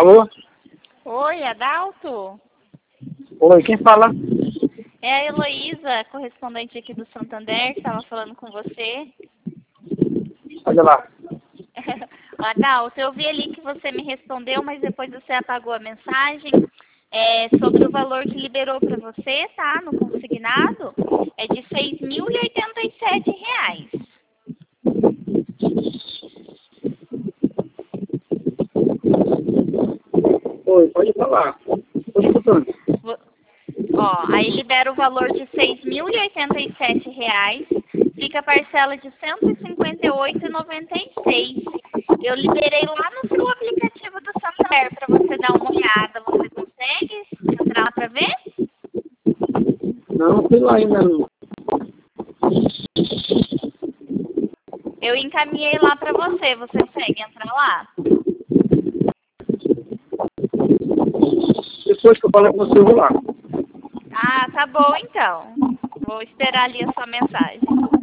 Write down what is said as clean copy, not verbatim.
Alô? Oi, Adalto? Oi, quem fala? É a Heloísa, correspondente aqui do Santander, que estava falando com você. Olha lá. Adalto, eu vi ali que você me respondeu, mas depois você apagou a mensagem sobre o valor que liberou para você, tá? No consignado, é de R$ 6.087. Oi, pode falar. Tô escutando. Ó, aí libera o valor de R$ 6.087, fica a parcela de R$ 158,96. Eu liberei lá no seu aplicativo do Santander para você dar uma olhada. Você consegue entrar lá para ver? Não, fui lá ainda não. Eu encaminhei lá para você. Você consegue entrar lá? Depois que eu falar com você, eu vou lá. Ah, tá bom então. Vou esperar ali a sua mensagem.